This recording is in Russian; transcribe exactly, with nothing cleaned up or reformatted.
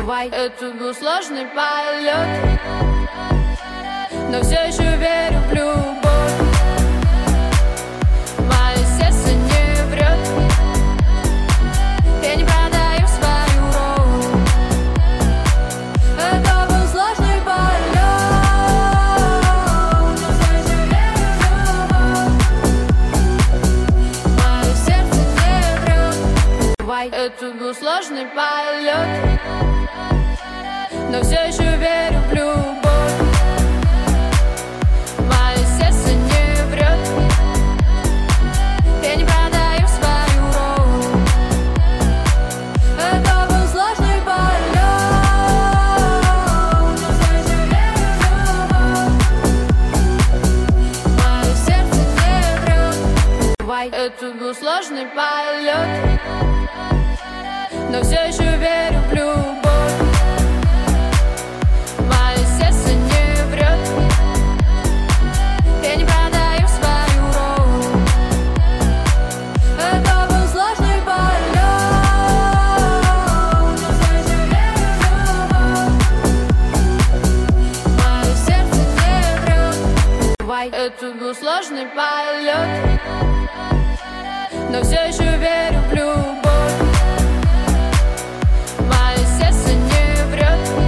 Это был сложный полет, но все еще верю в любовь. Мое сердце не врет, я не продаю свою роль. Это был сложный полет, но все еще верю в любовь. Мое сердце не врет. Это был сложный полет, но все еще верю в любовь. Мое сердце не врет, я не продаю свою роль. Это был сложный полет, но все еще верю в любовь. Мое сердце не врет. Это был сложный полет, но все еще верю в любовь. Это был сложный полет,